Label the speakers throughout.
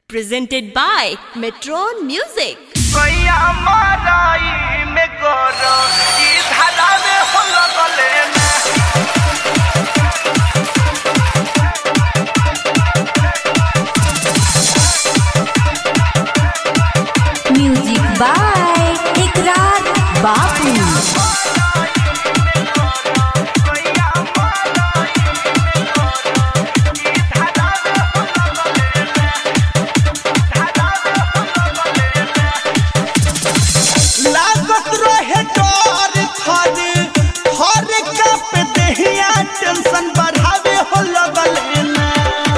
Speaker 1: Presented by Metron Music.
Speaker 2: Music by Ikrar Babu.
Speaker 3: Tension बढ़ावे हो लगल ना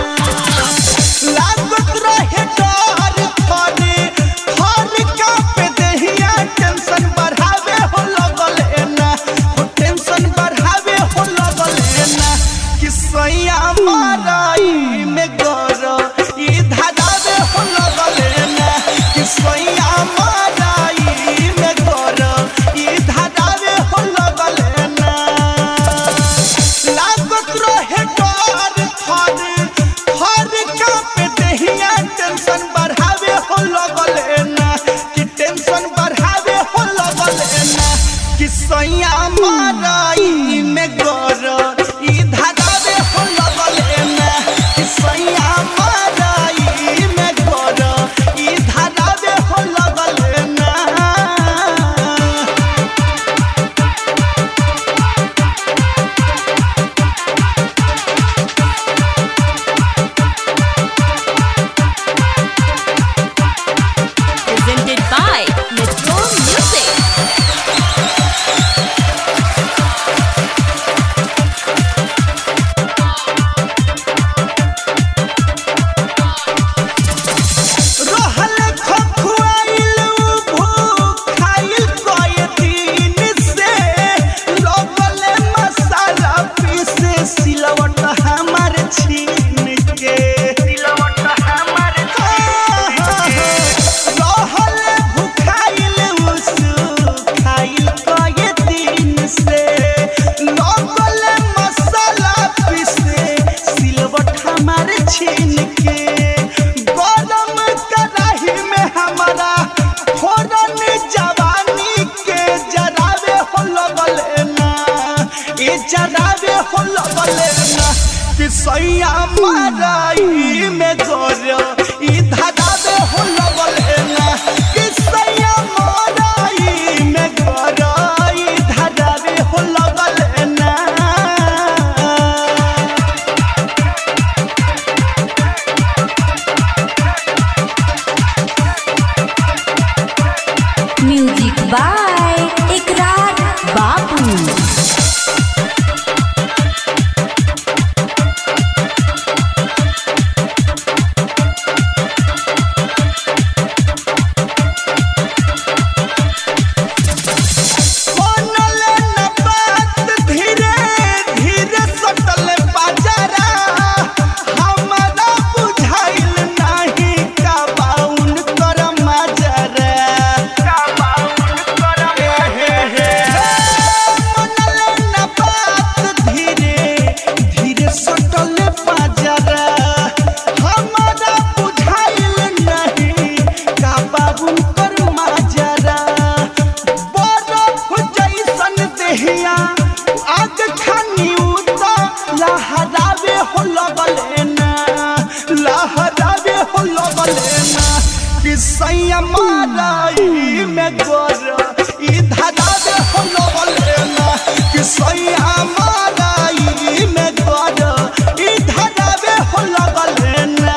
Speaker 3: लागत रहे डर थरे हर का पे देहिया टेंशन बढ़ावे हो लगल ना टेंशन बढ़ावे हो लगल ना कि सैया माराई में गर ई धरावे हो लगल ना कि सैया माराई में गर ई धरावे हो लगल ना लागत रहे डर थर का पे देहिया टेंशन बढ़ावे हो लगल ना कि टेंशन बढ़ावे हो लगल ना कि सैया माराई में गर ई धरावे हो लगल ना कि सैया माराई में गर ई धरावे हो लगल ना
Speaker 1: Presented by Metron Music.
Speaker 3: रहल खखुआइल भूखाइल कए दिन से लगल मसाला पीसे सिलवट हमर छीन के सिलवट हमर रहल भूखाइल खाइल कए दिन से लगल मसाला पीसे सिलवट हमर छीन के गरम कढ़ाई में हमारा फोरन जवानी के जरावे हो लगल ना ए जरावे हो लगल ना कि सैया माराई में गर ई धरावे हो लगल ना कि सैया माराई में गर ई धरावे हो लगल ना
Speaker 2: Music by Ikrar Babu.
Speaker 3: बनल न बात धीरे धीरे सटल बाजारा हमारा बुझाइल नाही का बाउन कर माजरा का बाउन कर बनल न बात धीरे धीरे सटल बाजारा हमारा बुझाइल नाही का बाउन कर माजरा बरफ जैसन देहिया आग खानी उता लहरावे हो लगल ना लहरावे हो लगल ना कि सैया माराई में गर ई धरावे हो लगल ना कि सैया माराई में गर ई धरावे हो लगल ना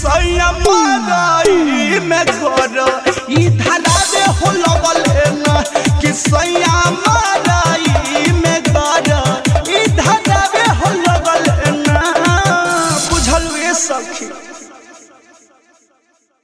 Speaker 3: सैया मरई में घर ई धरावे हो लगल ना कि सैया